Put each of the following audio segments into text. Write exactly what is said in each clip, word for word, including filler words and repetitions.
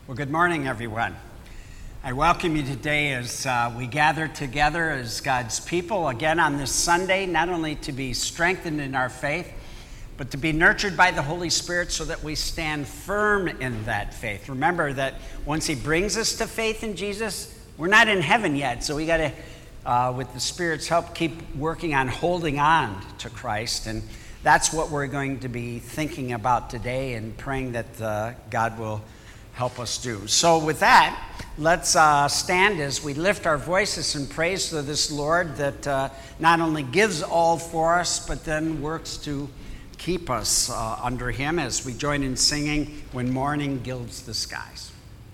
Well, good morning, everyone. I welcome you today as uh, we gather together as God's people again on this Sunday, not only to be strengthened in our faith, but to be nurtured by the Holy Spirit so that we stand firm in that faith. Remember that once He brings us to faith in Jesus, we're not in heaven yet, so we got to, uh, with the Spirit's help, keep working on holding on to Christ. And that's what we're going to be thinking about today and praying that uh, God will help us do. So with that, let's uh, stand as we lift our voices in praise to this Lord that uh, not only gives all for us, but then works to keep us uh, under Him as we join in singing When Morning Gilds the Skies.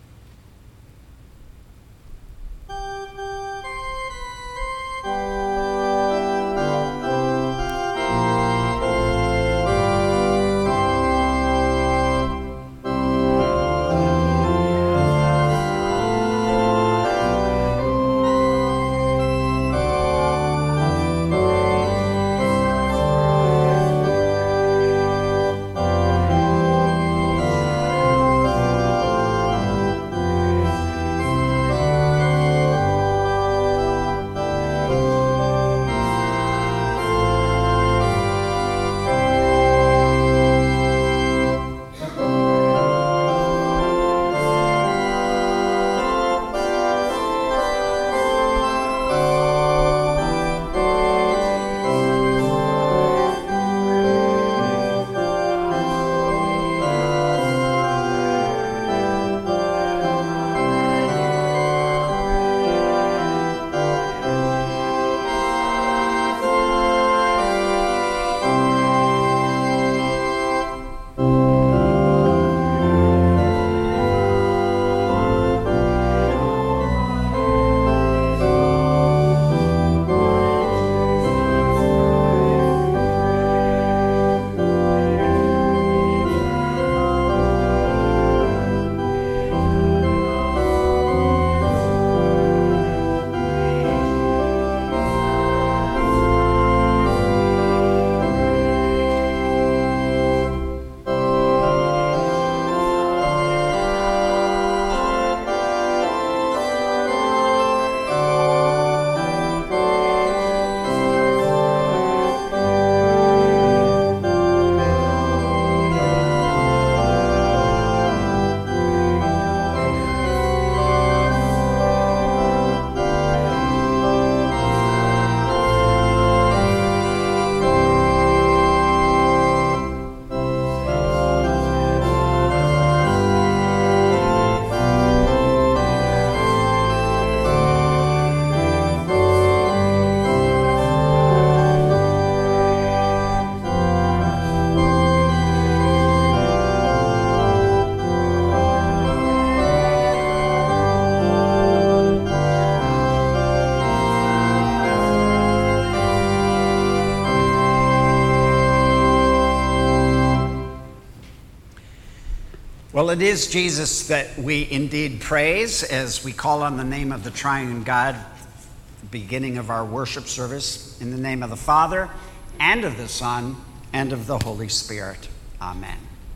Well, it is Jesus that we indeed praise as we call on the name of the triune God, the beginning of our worship service, in the name of the Father, and of the Son, and of the Holy Spirit. Amen.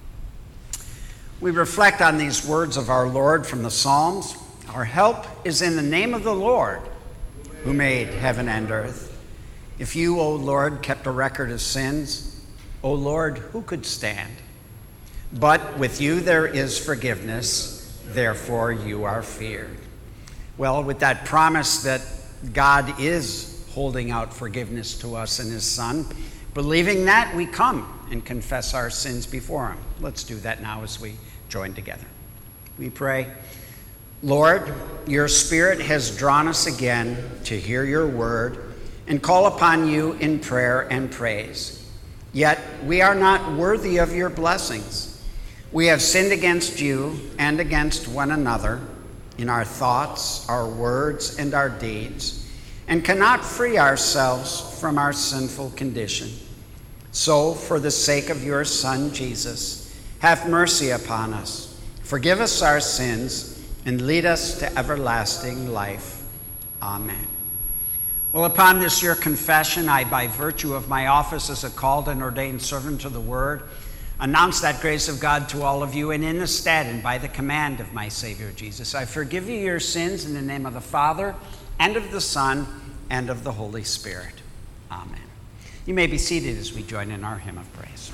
We reflect on these words of our Lord from the Psalms. Our help is in the name of the Lord, who made heaven and earth. If you, O Lord, kept a record of sins, O Lord, who could stand? But with you there is forgiveness, therefore you are feared. Well, with that promise that God is holding out forgiveness to us in His Son, believing that, we come and confess our sins before Him. Let's do that now as we join together. We pray, Lord, your Spirit has drawn us again to hear your word and call upon you in prayer and praise. Yet we are not worthy of your blessings. We have sinned against you and against one another in our thoughts, our words, and our deeds, and cannot free ourselves from our sinful condition. So, for the sake of your Son, Jesus, have mercy upon us, forgive us our sins, and lead us to everlasting life. Amen. Well, upon this your confession, I, by virtue of my office as a called and ordained servant to the word, Announce that grace of God to all of you, and in the stead and by the command of my Savior Jesus, I forgive you your sins in the name of the Father, and of the Son, and of the Holy Spirit. Amen. You may be seated as we join in our hymn of praise.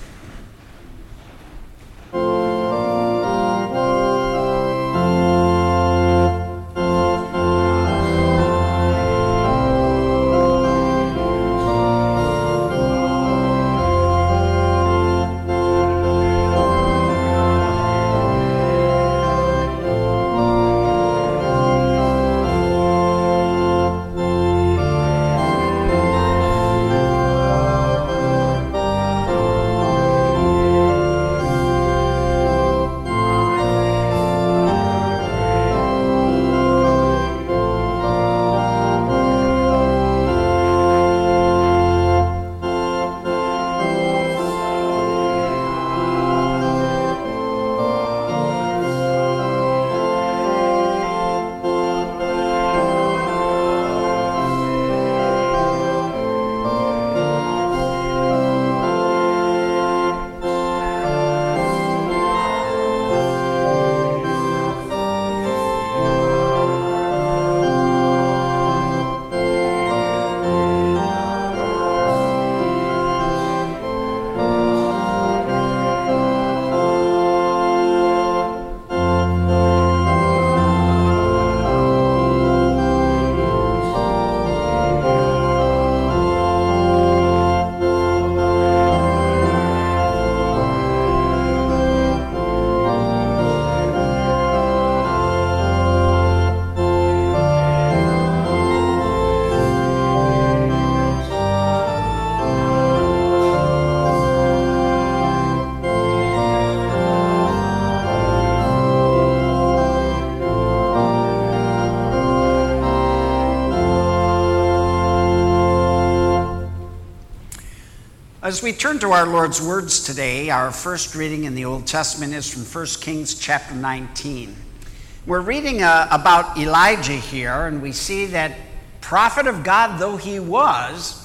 As we turn to our Lord's words today, our first reading in the Old Testament is from First Kings chapter nineteen. We're reading uh, about Elijah here, and we see that prophet of God though he was,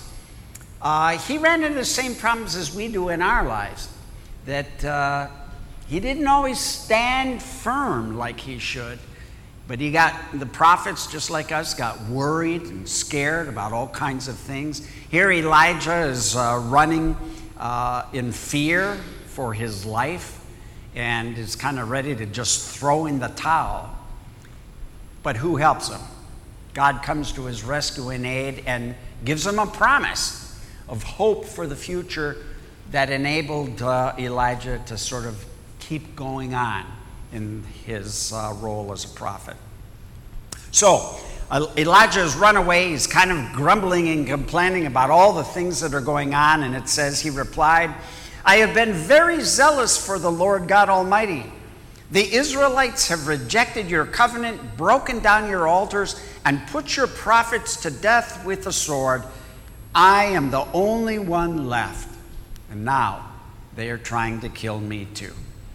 uh, he ran into the same problems as we do in our lives, that uh, he didn't always stand firm like he should. But he got, the prophets, just like us, got worried and scared about all kinds of things. Here Elijah is uh, running uh, in fear for his life and is kind of ready to just throw in the towel. But who helps him? God comes to his rescue and aid and gives him a promise of hope for the future that enabled uh, Elijah to sort of keep going on in his uh, role as a prophet. So, uh, Elijah has run away. He's kind of grumbling and complaining about all the things that are going on, and it says he replied, I have been very zealous for the Lord God Almighty. The Israelites have rejected your covenant, broken down your altars, and put your prophets to death with the sword. I am the only one left, and now they are trying to kill me too.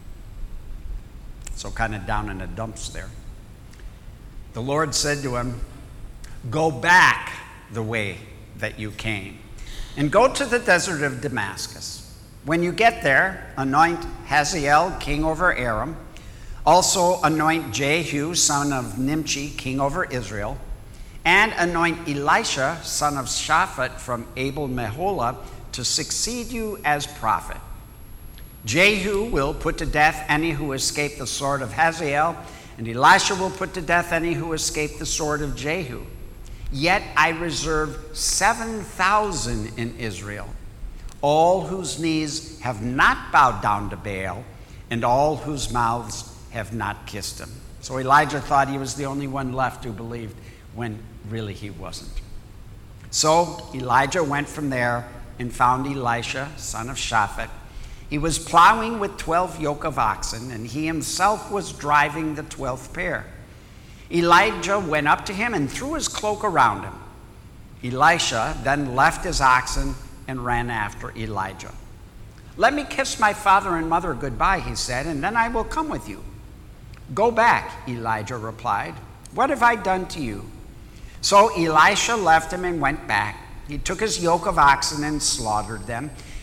So kind of down in the dumps there. The Lord said to him, go back the way that you came, and go to the desert of Damascus. When you get there, anoint Hazael king over Aram. Also anoint Jehu son of Nimshi king over Israel, and anoint Elisha son of Shaphat from Abel-Meholah to succeed you as prophet. Jehu will put to death any who escape the sword of Hazael, and Elisha will put to death any who escape the sword of Jehu. Yet I reserve seven thousand in Israel, all whose knees have not bowed down to Baal, and all whose mouths have not kissed him. So Elijah thought he was the only one left who believed, when really he wasn't. So Elijah went from there and found Elisha, son of Shaphat. He was plowing with twelve yoke of oxen, and he himself was driving the twelfth pair. Elijah went up to him and threw his cloak around him. Elisha then left his oxen and ran after Elijah. Let me kiss my father and mother goodbye, he said, and then I will come with you. Go back, Elijah replied. What have I done to you? So Elisha left him and went back. He took his yoke of oxen and slaughtered them.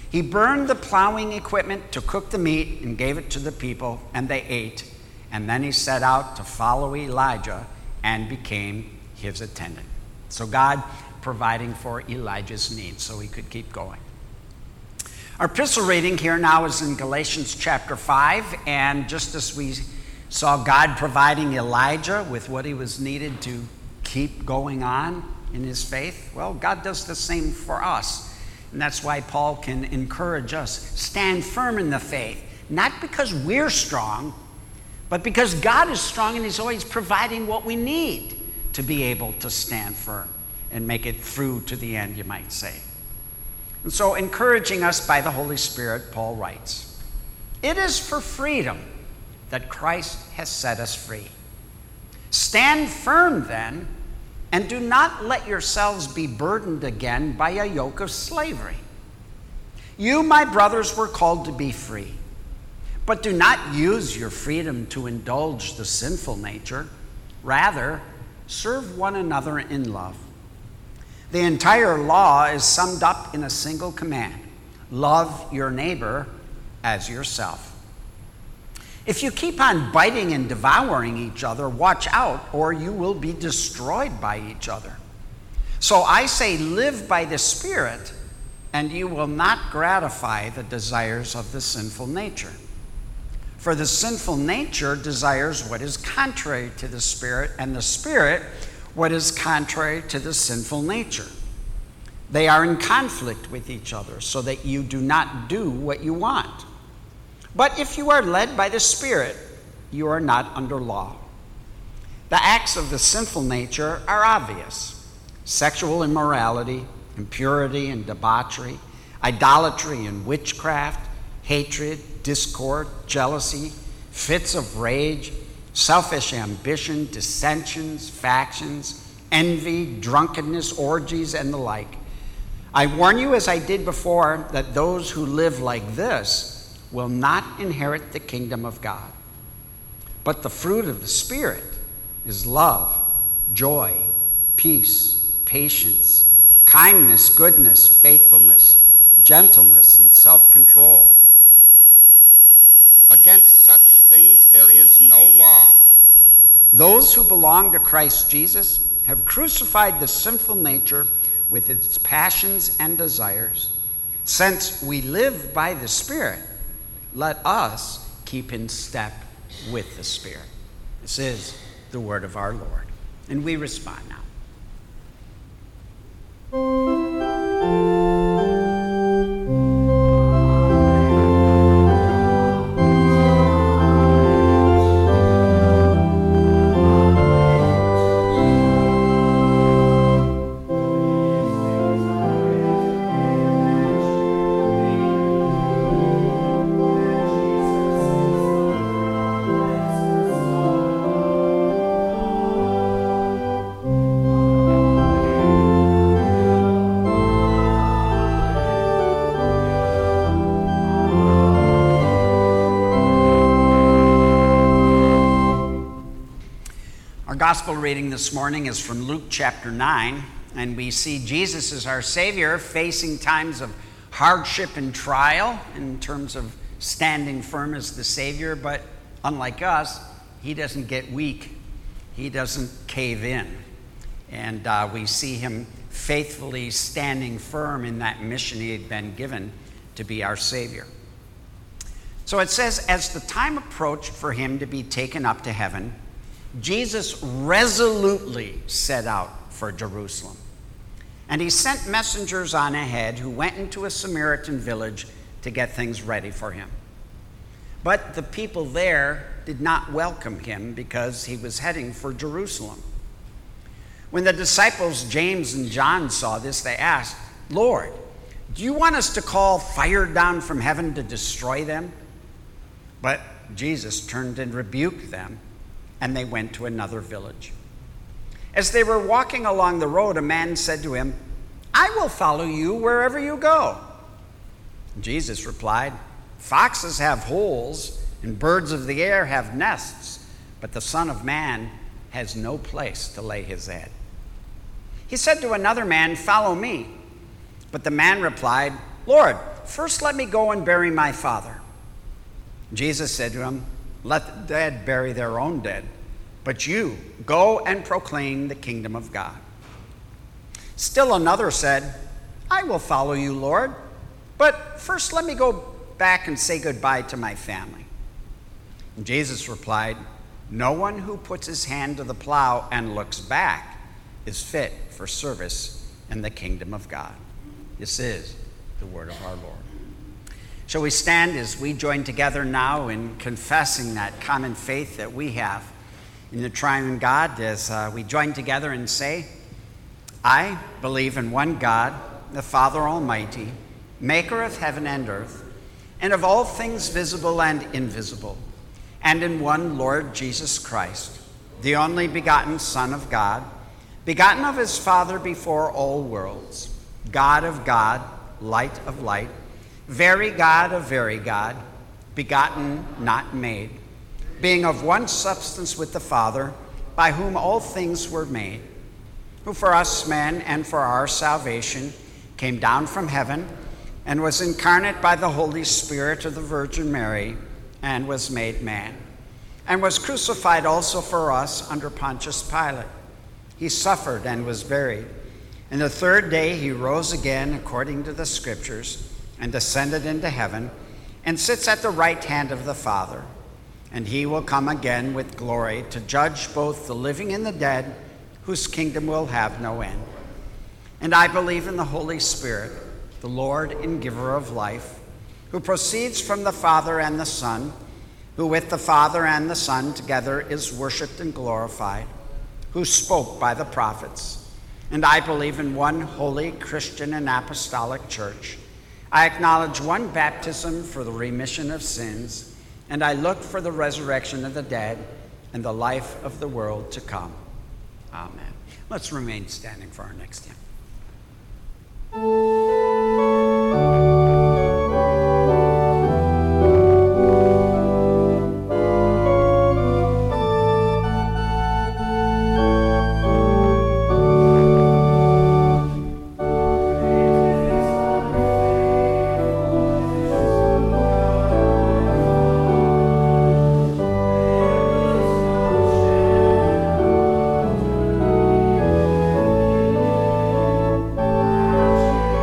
He burned the plowing equipment to cook the meat and gave it to the people, and they ate. And then he set out to follow Elijah and became his attendant. So God providing for Elijah's needs so he could keep going. Our epistle reading here now is in Galatians chapter five, and just as we saw God providing Elijah with what he was needed to keep going on in his faith, well, God does the same for us. And that's why Paul can encourage us, stand firm in the faith, not because we're strong, but because God is strong and he's always providing what we need to be able to stand firm and make it through to the end, you might say. And so, encouraging us by the Holy Spirit, Paul writes, "It is for freedom that Christ has set us free. Stand firm then, and do not let yourselves be burdened again by a yoke of slavery. You, my brothers, were called to be free, but do not use your freedom to indulge the sinful nature. Rather, serve one another in love. The entire law is summed up in a single command: love your neighbor as yourself. If you keep on biting and devouring each other, watch out, or you will be destroyed by each other. So I say, live by the Spirit, and you will not gratify the desires of the sinful nature. For the sinful nature desires what is contrary to the Spirit, and the Spirit what is contrary to the sinful nature. They are in conflict with each other, so that you do not do what you want. But if you are led by the Spirit, you are not under law. The acts of the sinful nature are obvious: sexual immorality, impurity and debauchery, idolatry and witchcraft, hatred, discord, jealousy, fits of rage, selfish ambition, dissensions, factions, envy, drunkenness, orgies, and the like. I warn you, as I did before, that those who live like this will not inherit the kingdom of God. But the fruit of the Spirit is love, joy, peace, patience, kindness, goodness, faithfulness, gentleness, and self-control. Against such things there is no law. Those who belong to Christ Jesus have crucified the sinful nature with its passions and desires. Since we live by the Spirit, let us keep in step with the Spirit." This is the word of our Lord. And we respond now. Gospel reading this morning is from Luke chapter nine, and we see Jesus as our Savior facing times of hardship and trial in terms of standing firm as the Savior, but unlike us, he doesn't get weak. He doesn't cave in. And uh, we see him faithfully standing firm in that mission he had been given to be our Savior. So it says, as the time approached for him to be taken up to heaven, Jesus resolutely set out for Jerusalem. And he sent messengers on ahead who went into a Samaritan village to get things ready for him. But the people there did not welcome him because he was heading for Jerusalem. When the disciples James and John saw this, they asked, "Lord, do you want us to call fire down from heaven to destroy them?" But Jesus turned and rebuked them, and they went to another village. As they were walking along the road, a man said to him, "I will follow you wherever you go." Jesus replied, "Foxes have holes, and birds of the air have nests, but the Son of Man has no place to lay his head." He said to another man, "Follow me." But the man replied, "Lord, first let me go and bury my father." Jesus said to him, "Let the dead bury their own dead, but you go and proclaim the kingdom of God." Still another said, "I will follow you, Lord, but first let me go back and say goodbye to my family." And Jesus replied, "No one who puts his hand to the plow and looks back is fit for service in the kingdom of God." This is the word of our Lord. Shall we stand as we join together now in confessing that common faith that we have in the triune God, as uh, we join together and say, "I believe in one God, the Father Almighty, maker of heaven and earth, and of all things visible and invisible, and in one Lord Jesus Christ, the only begotten Son of God, begotten of his Father before all worlds, God of God, light of light, very God of very God, begotten, not made, being of one substance with the Father, by whom all things were made, who for us men and for our salvation came down from heaven and was incarnate by the Holy Spirit of the Virgin Mary and was made man, and was crucified also for us under Pontius Pilate. He suffered and was buried. And the third day he rose again according to the Scriptures and ascended into heaven and sits at the right hand of the Father. And he will come again with glory to judge both the living and the dead, whose kingdom will have no end. And I believe in the Holy Spirit, the Lord and giver of life, who proceeds from the Father and the Son, who with the Father and the Son together is worshiped and glorified, who spoke by the prophets. And I believe in one holy Christian and apostolic church. I acknowledge one baptism for the remission of sins, and I look for the resurrection of the dead and the life of the world to come. Amen. Let's remain standing for our next hymn. Thank you.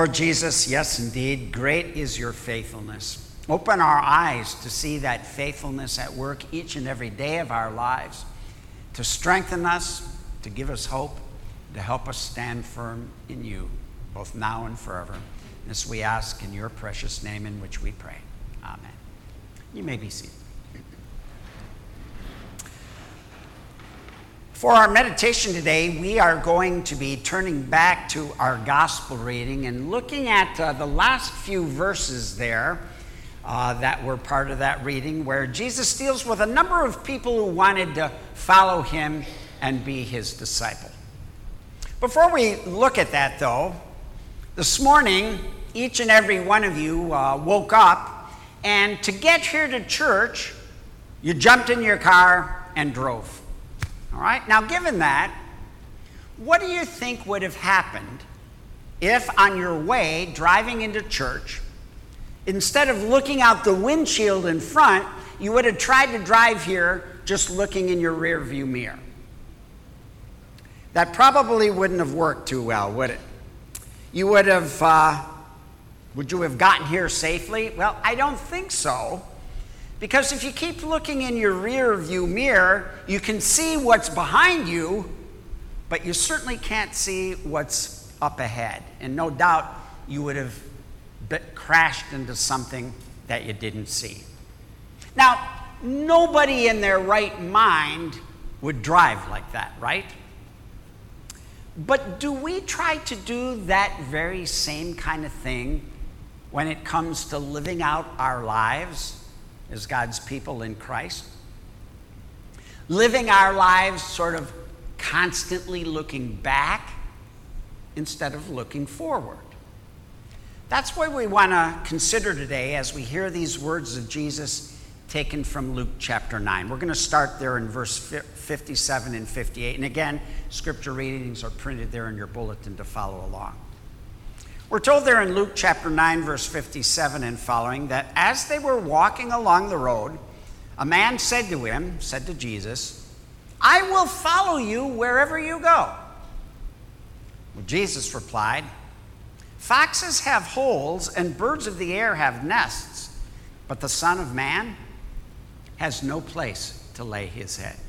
Lord Jesus, yes, indeed, great is your faithfulness. Open our eyes to see that faithfulness at work each and every day of our lives, to strengthen us, to give us hope, to help us stand firm in you, both now and forever. This we ask in your precious name in which we pray. Amen. You may be seated. For our meditation today, we are going to be turning back to our gospel reading and looking at uh, the last few verses there uh, that were part of that reading, where Jesus deals with a number of people who wanted to follow him and be his disciple. Before we look at that, though, this morning, each and every one of you uh, woke up, and to get here to church, you jumped in your car and drove. All right? Now, given that, what do you think would have happened if on your way driving into church, instead of looking out the windshield in front, you would have tried to drive here just looking in your rear view mirror? That probably wouldn't have worked too well, would it? You would have, uh, would you have gotten here safely? Well, I don't think so. Because if you keep looking in your rear view mirror, you can see what's behind you, but you certainly can't see what's up ahead. And no doubt you would have bit crashed into something that you didn't see. Now, nobody in their right mind would drive like that, right? But do we try to do that very same kind of thing when it comes to living out our lives as God's people in Christ? Living our lives sort of constantly looking back instead of looking forward. That's what we want to consider today as we hear these words of Jesus taken from Luke chapter nine. We're going to start there in verse fifty-seven and fifty-eight. And again, scripture readings are printed there in your bulletin to follow along. We're told there in Luke chapter nine, verse fifty-seven and following, that as they were walking along the road, a man said to him, said to Jesus, "I will follow you wherever you go." Well, Jesus replied, "Foxes have holes and birds of the air have nests, but the Son of Man has no place to lay his head."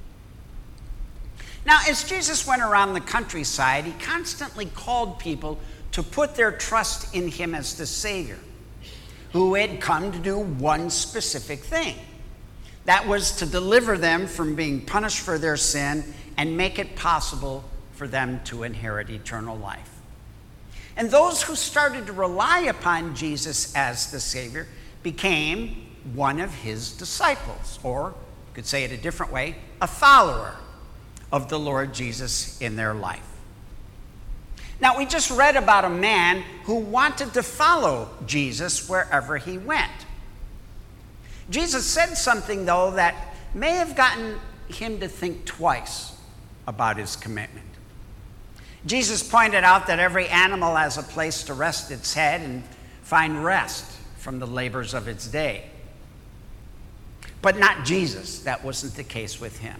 Now, as Jesus went around the countryside, he constantly called people to put their trust in him as the Savior, who had come to do one specific thing. That was to deliver them from being punished for their sin and make it possible for them to inherit eternal life. And those who started to rely upon Jesus as the Savior became one of his disciples, or you could say it a different way, a follower of the Lord Jesus in their life. Now, we just read about a man who wanted to follow Jesus wherever he went. Jesus said something, though, that may have gotten him to think twice about his commitment. Jesus pointed out that every animal has a place to rest its head and find rest from the labors of its day. But not Jesus. That wasn't the case with him.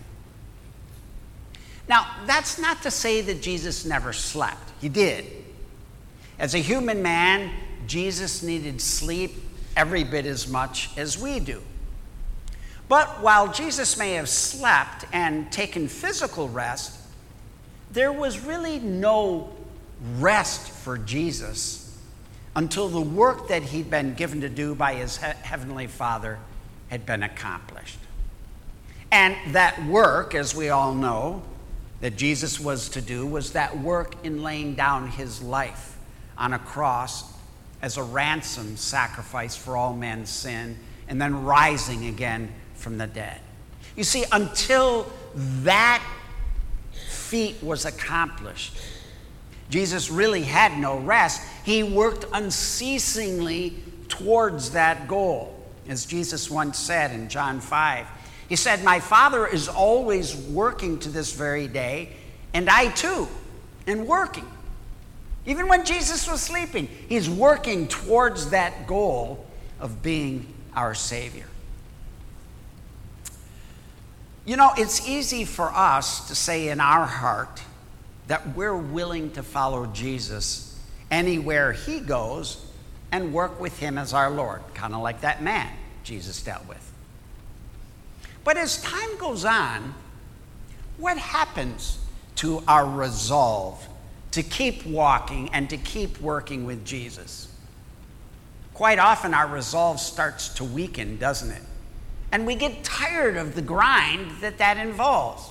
Now, that's not to say that Jesus never slept. He did. As a human man, Jesus needed sleep every bit as much as we do. But while Jesus may have slept and taken physical rest, there was really no rest for Jesus until the work that he'd been given to do by his he- heavenly Father had been accomplished. And that work, as we all know, that Jesus was to do was that work in laying down his life on a cross as a ransom sacrifice for all men's sin, and then rising again from the dead. You see, until that feat was accomplished, Jesus really had no rest. He worked unceasingly towards that goal. As Jesus once said in John five, he said, "My Father is always working to this very day, and I too am working." Even when Jesus was sleeping, he's working towards that goal of being our Savior. You know, it's easy for us to say in our heart that we're willing to follow Jesus anywhere he goes and work with him as our Lord, kind of like that man Jesus dealt with. But as time goes on, what happens to our resolve to keep walking and to keep working with Jesus? Quite often our resolve starts to weaken, doesn't it? And we get tired of the grind that that involves.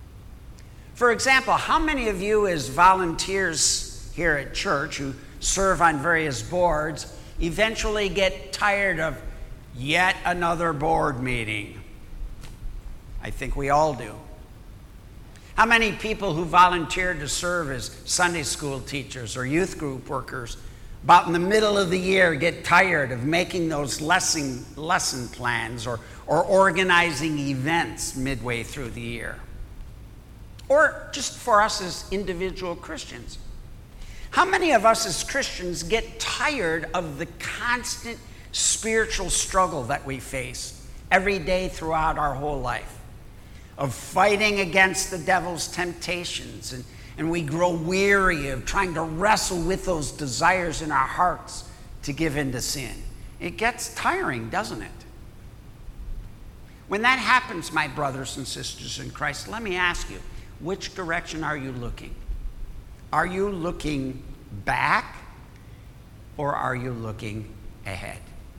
For example, how many of you as volunteers here at church who serve on various boards eventually get tired of yet another board meeting? I think we all do. How many people who volunteer to serve as Sunday school teachers or youth group workers about in the middle of the year get tired of making those lesson, lesson plans or, or organizing events midway through the year? Or just for us as individual Christians. How many of us as Christians get tired of the constant spiritual struggle that we face every day throughout our whole life? Of fighting against the devil's temptations, and, and we grow weary of trying to wrestle with those desires in our hearts to give in to sin. It gets tiring, doesn't it? When that happens, my brothers and sisters in Christ, let me ask you, which direction are you looking? Are you looking back or are you looking ahead?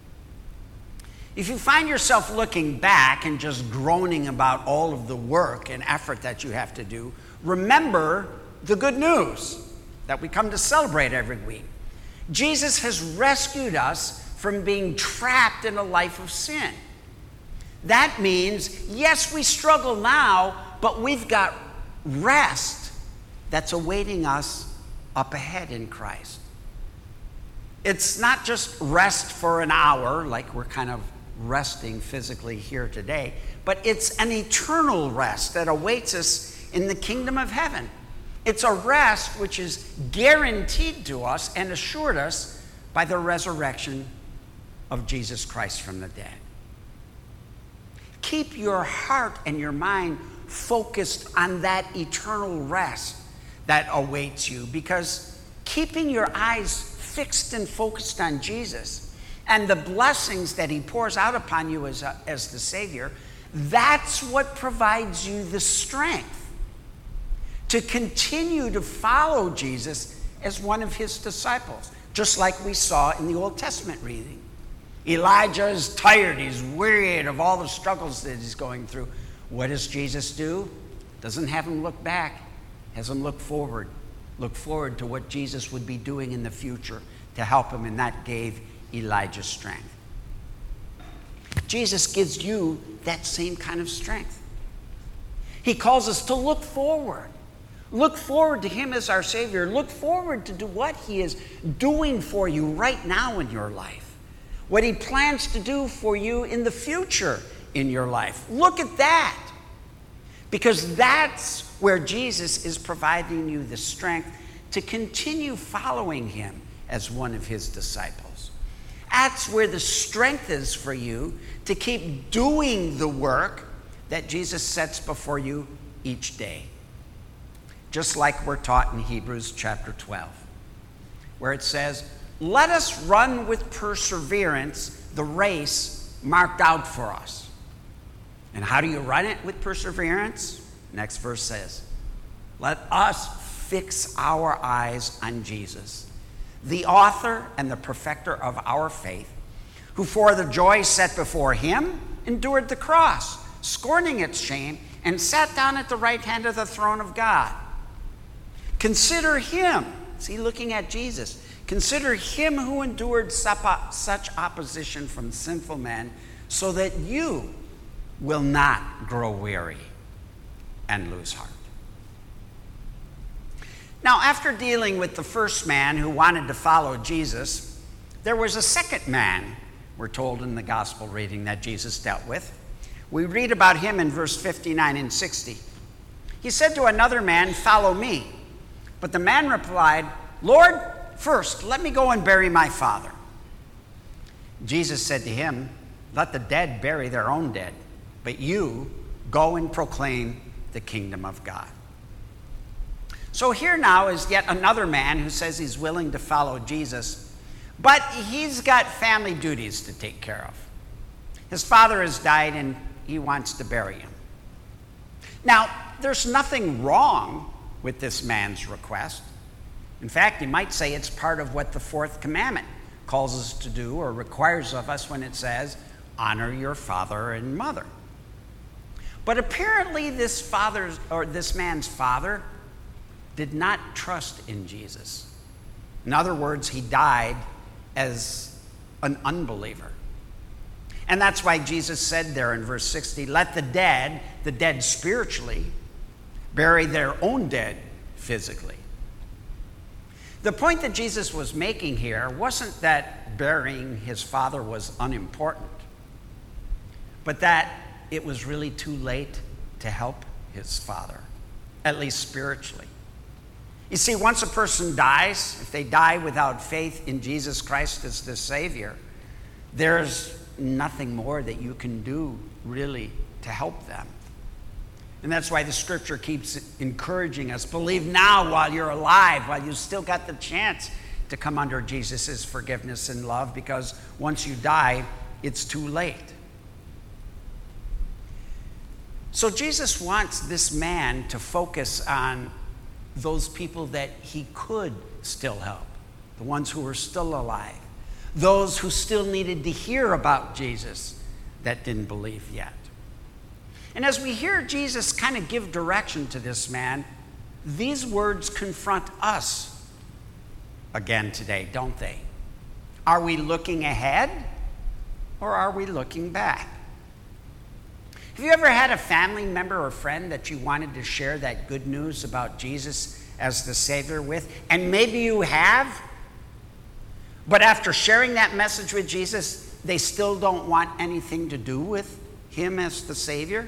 If you find yourself looking back and just groaning about all of the work and effort that you have to do, remember the good news that we come to celebrate every week. Jesus has rescued us from being trapped in a life of sin. That means, yes, we struggle now, but we've got rest that's awaiting us up ahead in Christ. It's not just rest for an hour, like we're kind of resting physically here today, but it's an eternal rest that awaits us in the kingdom of heaven. It's a rest which is guaranteed to us and assured us by the resurrection of Jesus Christ from the dead. Keep your heart and your mind focused on that eternal rest that awaits you, because keeping your eyes fixed and focused on Jesus and the blessings that he pours out upon you as, a, as the Savior, that's what provides you the strength to continue to follow Jesus as one of his disciples, just like we saw in the Old Testament reading. Elijah is tired, he's wearied of all the struggles that he's going through. What does Jesus do? Doesn't have him look back, has him look forward. Look forward to what Jesus would be doing in the future to help him, and that gave Elijah strength. Jesus gives you that same kind of strength. He calls us to look forward. Look forward to him as our Savior. Look forward to do what he is doing for you right now in your life. What he plans to do for you in the future in your life. Look at that. Because that's where Jesus is providing you the strength to continue following him as one of his disciples. That's where the strength is for you to keep doing the work that Jesus sets before you each day. Just like we're taught in Hebrews chapter twelve, where it says, "Let us run with perseverance the race marked out for us." And how do you run it with perseverance? Next verse says, "Let us fix our eyes on Jesus, the author and the perfecter of our faith, who for the joy set before him endured the cross, scorning its shame, and sat down at the right hand of the throne of God. Consider him," see, looking at Jesus, "consider him who endured such opposition from sinful men, so that you will not grow weary and lose heart." Now, after dealing with the first man who wanted to follow Jesus, there was a second man, we're told in the gospel reading, that Jesus dealt with. We read about him in verse fifty-nine and sixty. He said to another man, "Follow me." But the man replied, "Lord, first let me go and bury my father." Jesus said to him, "Let the dead bury their own dead, but you go and proclaim the kingdom of God." So here now is yet another man who says he's willing to follow Jesus, but he's got family duties to take care of. His father has died and he wants to bury him. Now, there's nothing wrong with this man's request. In fact, you might say it's part of what the fourth commandment calls us to do or requires of us when it says, honor your father and mother. But apparently this father's or this man's father did not trust in Jesus. In other words, he died as an unbeliever. And that's why Jesus said there in verse sixty, let the dead, the dead spiritually, bury their own dead physically. The point that Jesus was making here wasn't that burying his father was unimportant, but that it was really too late to help his father, at least spiritually. You see, once a person dies, if they die without faith in Jesus Christ as the Savior, there's nothing more that you can do really to help them. And that's why the scripture keeps encouraging us, believe now while you're alive, while you still got the chance to come under Jesus' forgiveness and love, because once you die, it's too late. So Jesus wants this man to focus on those people that he could still help, the ones who were still alive, those who still needed to hear about Jesus that didn't believe yet. And as we hear Jesus kind of give direction to this man, these words confront us again today, don't they? Are we looking ahead or are we looking back? Have you ever had a family member or friend that you wanted to share that good news about Jesus as the Savior with? And maybe you have, but after sharing that message with Jesus, they still don't want anything to do with him as the Savior?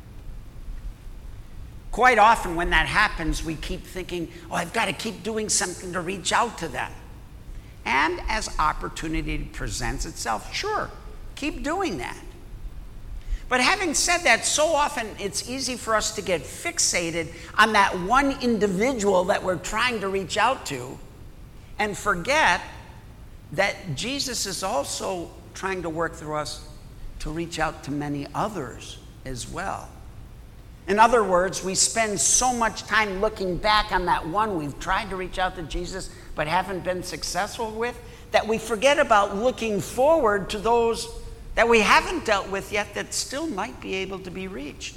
Quite often when that happens, we keep thinking, oh, I've got to keep doing something to reach out to them. And as opportunity presents itself, sure, keep doing that. But having said that, so often it's easy for us to get fixated on that one individual that we're trying to reach out to and forget that Jesus is also trying to work through us to reach out to many others as well. In other words, we spend so much time looking back on that one we've tried to reach out to Jesus but haven't been successful with, that we forget about looking forward to those that we haven't dealt with yet that still might be able to be reached.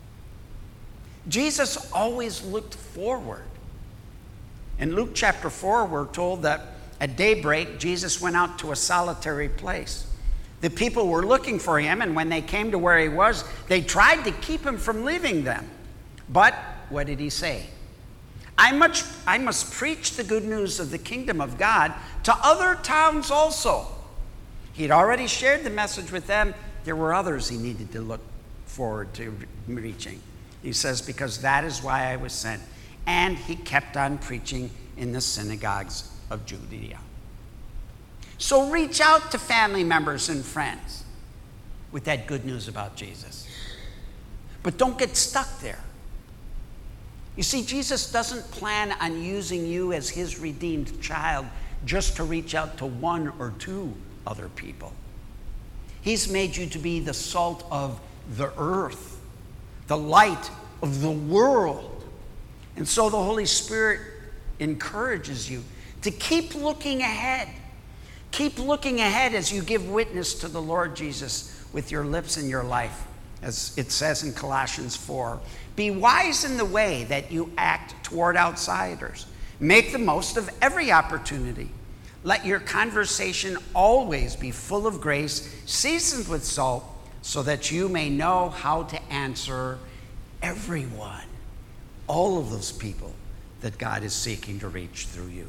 Jesus always looked forward. In Luke chapter four, we're told that at daybreak, Jesus went out to a solitary place. The people were looking for him, and when they came to where he was, they tried to keep him from leaving them. But what did he say? I must, I must preach the good news of the kingdom of God to other towns also. He'd already shared the message with them. There were others he needed to look forward to reaching. He says, because that is why I was sent. And he kept on preaching in the synagogues of Judea. So reach out to family members and friends with that good news about Jesus. But don't get stuck there. You see, Jesus doesn't plan on using you as his redeemed child just to reach out to one or two other people. He's made you to be the salt of the earth, the light of the world. And so the Holy Spirit encourages you to keep looking ahead. Keep looking ahead as you give witness to the Lord Jesus with your lips and your life, as it says in Colossians four. Be wise in the way that you act toward outsiders. Make the most of every opportunity. Let your conversation always be full of grace, seasoned with salt, so that you may know how to answer everyone, all of those people that God is seeking to reach through you.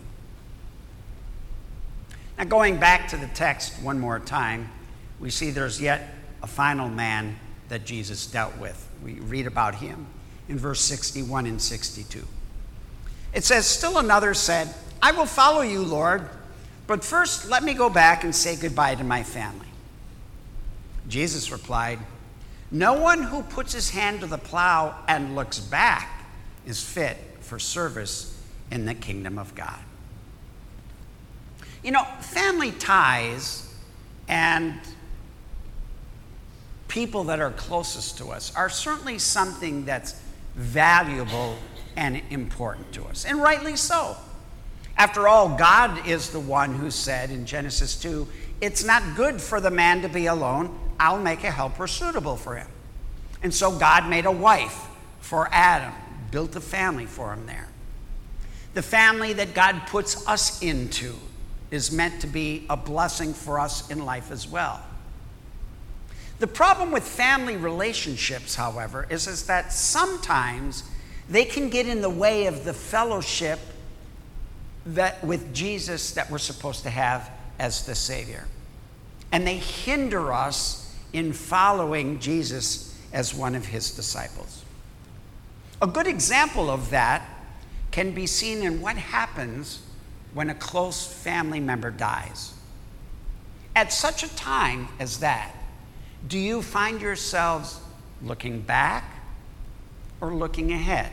Now, going back to the text one more time, we see there's yet a final man that Jesus dealt with. We read about him in verse sixty-one and sixty-two. It says, still another said, I will follow you, Lord, but first let me go back and say goodbye to my family. Jesus replied, no one who puts his hand to the plow and looks back is fit for service in the kingdom of God. You know, family ties and people that are closest to us are certainly something that's valuable and important to us, and rightly so. After all, God is the one who said in Genesis two, it's not good for the man to be alone. I'll make a helper suitable for him. And so God made a wife for Adam, built a family for him there. The family that God puts us into is meant to be a blessing for us in life as well. The problem with family relationships, however, is, is that sometimes they can get in the way of the fellowship that with Jesus that we're supposed to have as the Savior. And they hinder us in following Jesus as one of his disciples. A good example of that can be seen in what happens when a close family member dies. At such a time as that, do you find yourselves looking back or looking ahead?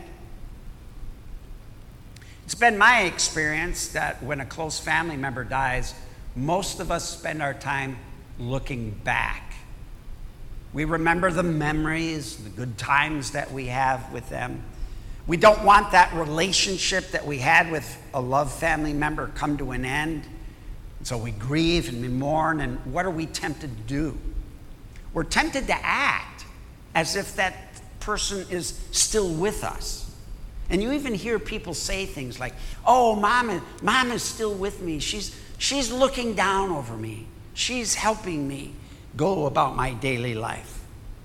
It's been my experience that when a close family member dies, most of us spend our time looking back. We remember the memories, the good times that we have with them. We don't want that relationship that we had with a loved family member come to an end. So we grieve and we mourn, and what are we tempted to do? We're tempted to act as if that person is still with us. And you even hear people say things like, oh, mom, mom is still with me. She's, she's looking down over me. She's helping me go about my daily life.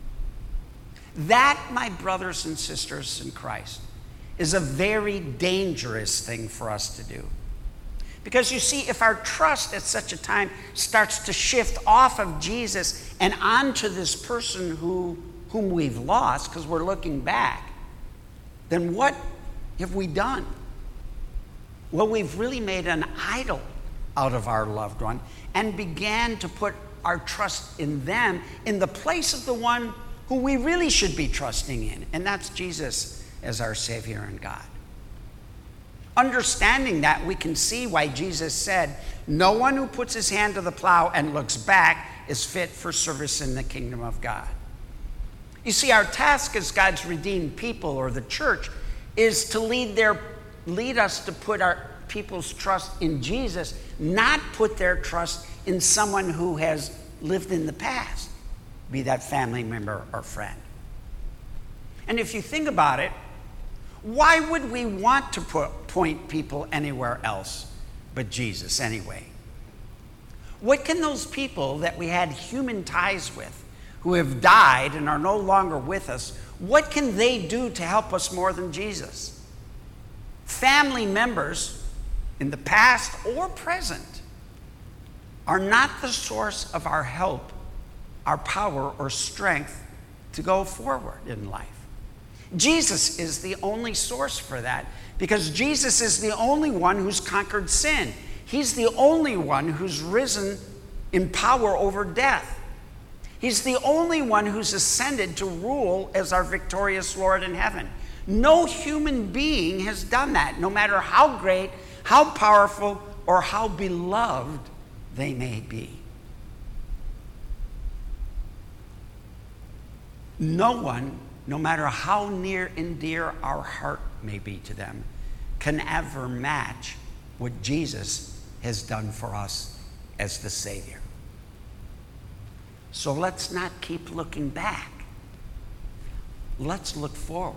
That, my brothers and sisters in Christ, is a very dangerous thing for us to do. Because you see, if our trust at such a time starts to shift off of Jesus and onto this person who, whom we've lost because we're looking back, then what have we done? Well, we've really made an idol out of our loved one and began to put our trust in them in the place of the one who we really should be trusting in, and that's Jesus as our Savior and God. Understanding that, we can see why Jesus said, no one who puts his hand to the plow and looks back is fit for service in the kingdom of God. You see, our task as God's redeemed people, or the church, is to lead their lead us to put our people's trust in Jesus, not put their trust in someone who has lived in the past, be that family member or friend. And if you think about it, why would we want to put, point people anywhere else but Jesus anyway? What can those people that we had human ties with, who have died and are no longer with us, what can they do to help us more than Jesus? Family members, in the past or present, are not the source of our help, our power, or strength to go forward in life. Jesus is the only source for that, because Jesus is the only one who's conquered sin. He's the only one who's risen in power over death. He's the only one who's ascended to rule as our victorious Lord in heaven. No human being has done that, no matter how great, how powerful, or how beloved they may be. No one, no matter how near and dear our heart may be to them, can ever match what Jesus has done for us as the Savior. So let's not keep looking back. Let's look forward.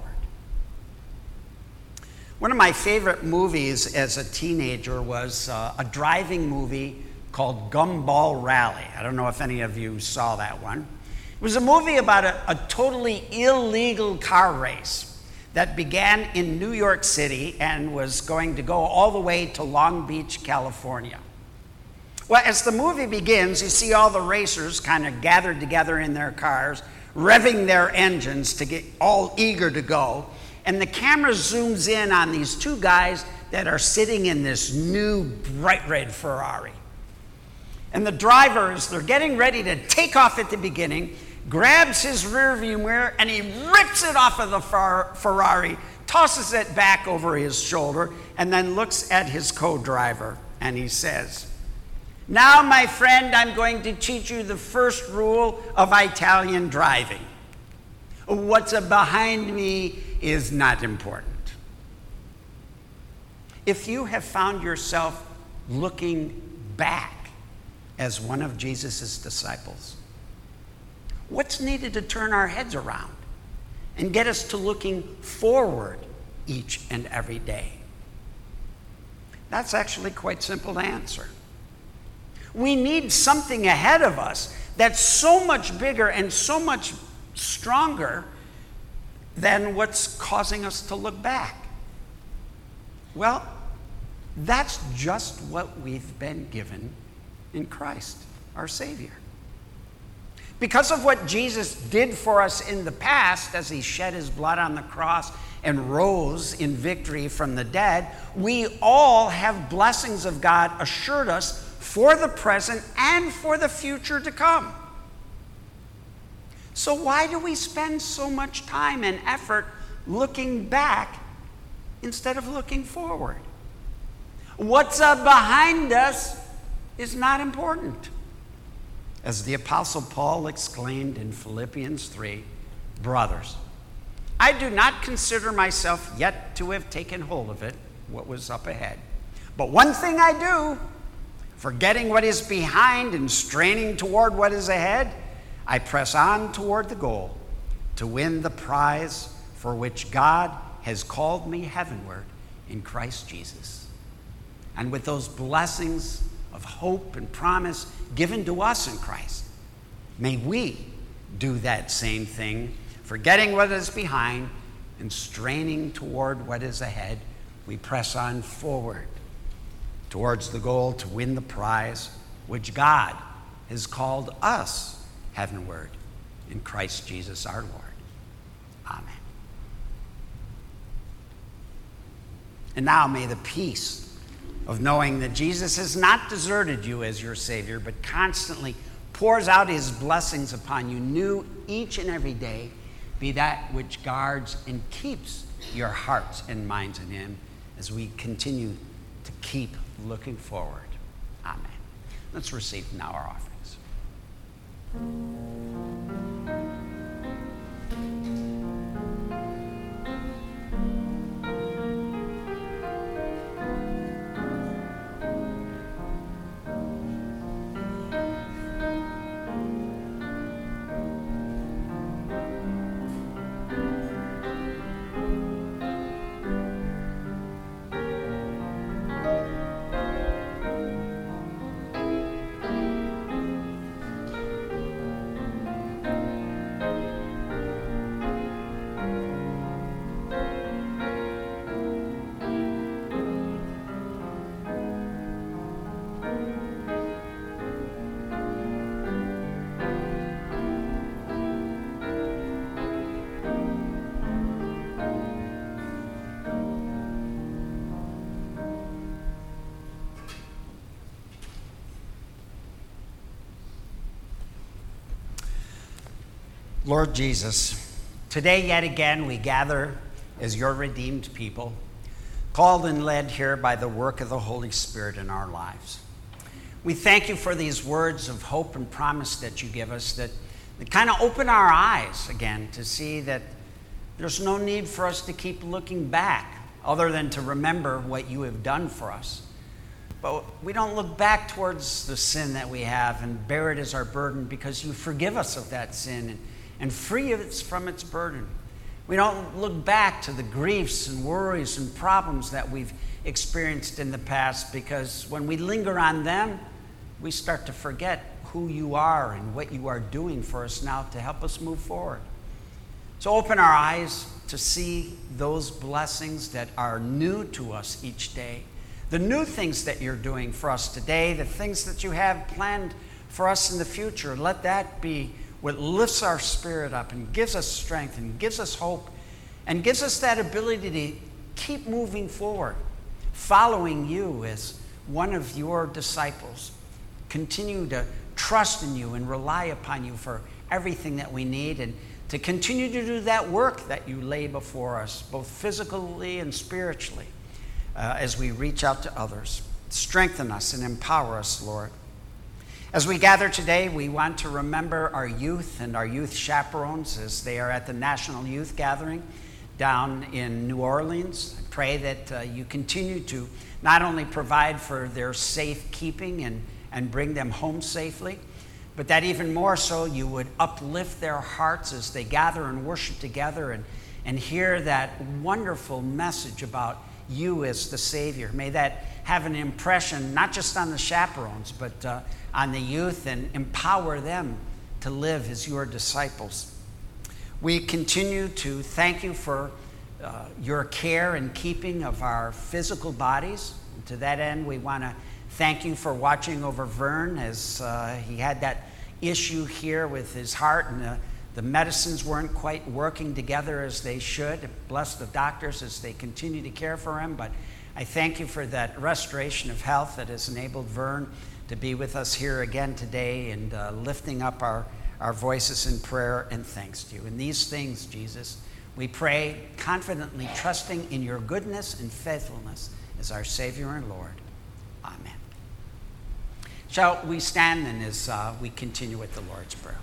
One of my favorite movies as a teenager was uh, a driving movie called Gumball Rally. I don't know if any of you saw that one. It was a movie about a, a totally illegal car race that began in New York City and was going to go all the way to Long Beach, California. Well, as the movie begins, you see all the racers kind of gathered together in their cars, revving their engines to get all eager to go. And the camera zooms in on these two guys that are sitting in this new bright red Ferrari. And the driver, as they're getting ready to take off at the beginning, grabs his rearview mirror and he rips it off of the Ferrari, tosses it back over his shoulder, and then looks at his co-driver, and he says, "Now, my friend, I'm going to teach you the first rule of Italian driving. What's behind me is not important." If you have found yourself looking back as one of Jesus' disciples, what's needed to turn our heads around and get us to looking forward each and every day? That's actually quite simple to answer. We need something ahead of us that's so much bigger and so much stronger than what's causing us to look back. Well, that's just what we've been given in Christ, our Savior. Because of what Jesus did for us in the past as he shed his blood on the cross and rose in victory from the dead, we all have blessings of God assured us for the present and for the future to come. So why do we spend so much time and effort looking back instead of looking forward? What's up behind us is not important. As the Apostle Paul exclaimed in Philippians three, "Brothers, I do not consider myself yet to have taken hold of it," what was up ahead. "But one thing I do, forgetting what is behind and straining toward what is ahead, I press on toward the goal to win the prize for which God has called me heavenward in Christ Jesus." And with those blessings of hope and promise given to us in Christ, may we do that same thing, forgetting what is behind and straining toward what is ahead. We press on forward towards the goal to win the prize which God has called us heavenward in Christ Jesus our Lord. Amen. And now may the peace of knowing that Jesus has not deserted you as your Savior, but constantly pours out his blessings upon you new each and every day, be that which guards and keeps your hearts and minds in him as we continue to keep looking forward. Amen. Let's receive now our offerings. Lord Jesus, today yet again we gather as your redeemed people, called and led here by the work of the Holy Spirit in our lives. We thank you for these words of hope and promise that you give us that, that kind of open our eyes again to see that there's no need for us to keep looking back other than to remember what you have done for us. But we don't look back towards the sin that we have and bear it as our burden because you forgive us of that sin and and free us from its burden. We don't look back to the griefs and worries and problems that we've experienced in the past because when we linger on them, we start to forget who you are and what you are doing for us now to help us move forward. So open our eyes to see those blessings that are new to us each day, the new things that you're doing for us today, the things that you have planned for us in the future. Let that be what lifts our spirit up and gives us strength and gives us hope and gives us that ability to keep moving forward, following you as one of your disciples. Continue to trust in you and rely upon you for everything that we need and to continue to do that work that you lay before us, both physically and spiritually, uh, as we reach out to others. Strengthen us and empower us, Lord. As we gather today, we want to remember our youth and our youth chaperones as they are at the National Youth Gathering down in New Orleans. I pray that uh, you continue to not only provide for their safekeeping and, and bring them home safely, but that even more so you would uplift their hearts as they gather and worship together and, and hear that wonderful message about you as the Savior. May that have an impression not just on the chaperones, but uh, on the youth, and empower them to live as your disciples. We continue to thank you for uh, your care and keeping of our physical bodies. And to that end, we want to thank you for watching over Vern as uh, he had that issue here with his heart, and the, the medicines weren't quite working together as they should. Bless the doctors as they continue to care for him. But I thank you for that restoration of health that has enabled Vern to be with us here again today, and uh, lifting up our, our voices in prayer and thanks to you. In these things, Jesus, we pray confidently, trusting in your goodness and faithfulness as our Savior and Lord. Amen. Shall we stand then as uh, we continue with the Lord's Prayer?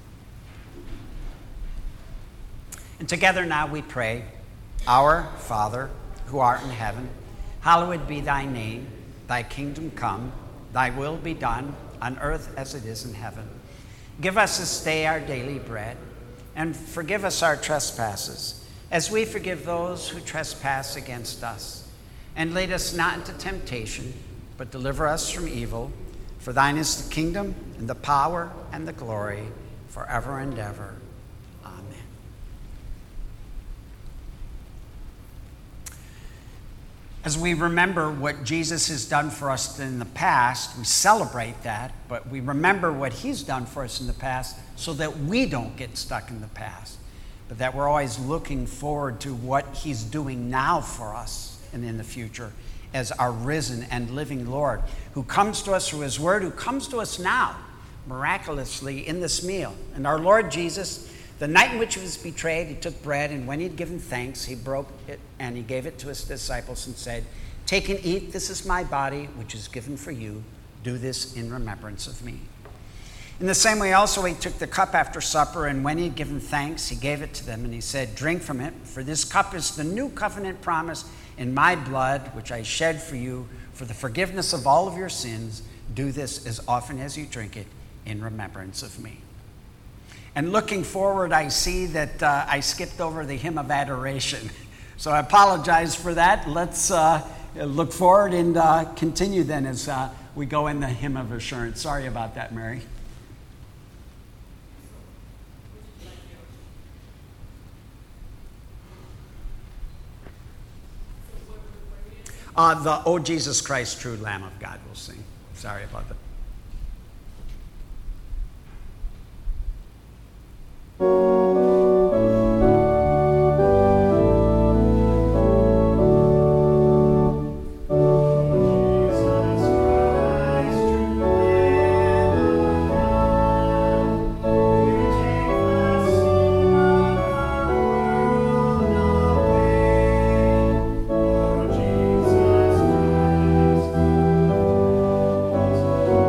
And together now we pray, Our Father, who art in heaven, hallowed be thy name. Thy kingdom come, thy will be done on earth as it is in heaven. Give us this day our daily bread, and forgive us our trespasses, as we forgive those who trespass against us. And lead us not into temptation, but deliver us from evil. For thine is the kingdom, and the power, and the glory, forever and ever. Amen. As we remember what Jesus has done for us in the past, we celebrate that, but we remember what he's done for us in the past so that we don't get stuck in the past, but that we're always looking forward to what he's doing now for us and in the future as our risen and living Lord, who comes to us through his word, who comes to us now miraculously in this meal. And our Lord Jesus, the night in which he was betrayed, he took bread, and when he had given thanks, he broke it and he gave it to his disciples and said, "Take and eat, this is my body, which is given for you. Do this in remembrance of me." In the same way also he took the cup after supper, and when he had given thanks, he gave it to them, and he said, "Drink from it, for this cup is the new covenant promise in my blood, which I shed for you for the forgiveness of all of your sins. Do this as often as you drink it in remembrance of me." And looking forward, I see that uh, I skipped over the hymn of adoration. So I apologize for that. Let's uh, look forward and uh, continue then as uh, we go in the hymn of assurance. Sorry about that, Mary. Uh, the "O Jesus Christ, true Lamb of God" we'll sing. Sorry about that. Jesus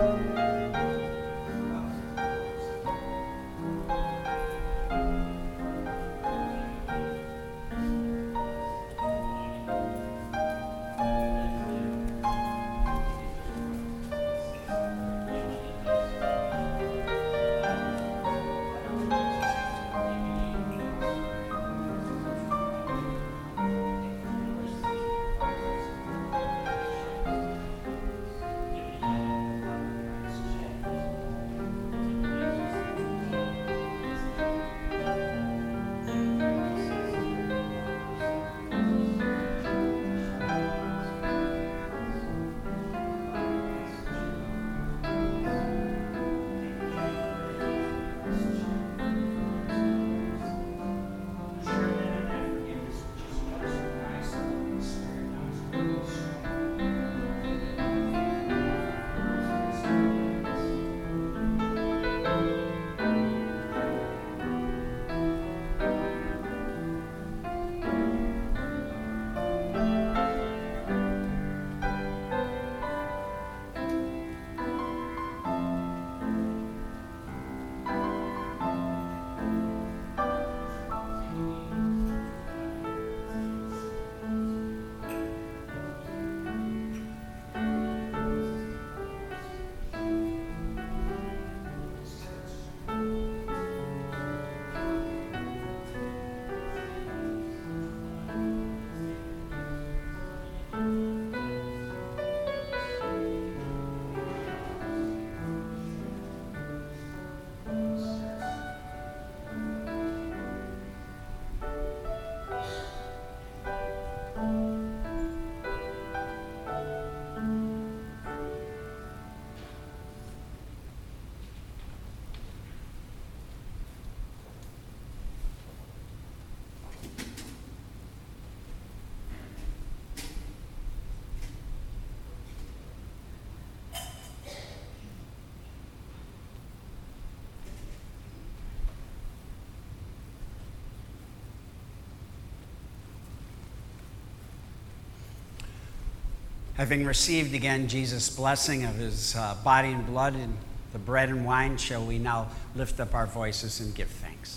Having received again Jesus' blessing of his uh, body and blood and the bread and wine, shall we now lift up our voices and give thanks?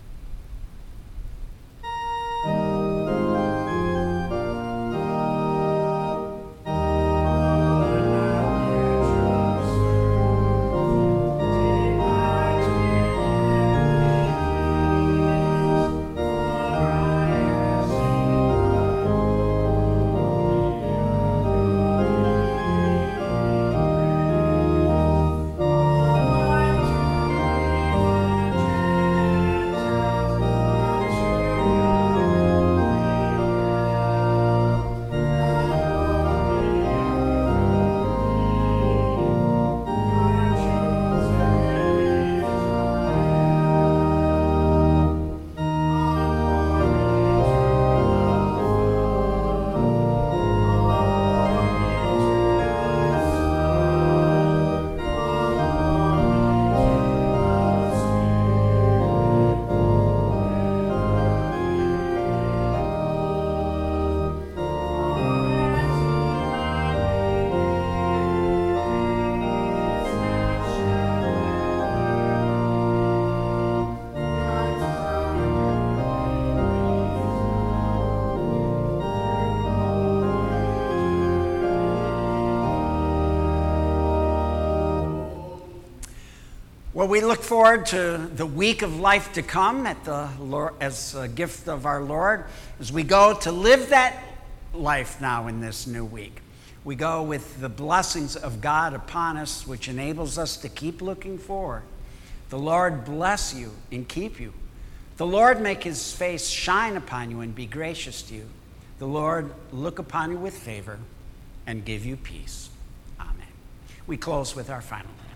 Well, we look forward to the week of life to come at the Lord, as a gift of our Lord, as we go to live that life now in this new week. We go with the blessings of God upon us, which enables us to keep looking forward. The Lord bless you and keep you. The Lord make his face shine upon you and be gracious to you. The Lord look upon you with favor and give you peace. Amen. We close with our final prayer.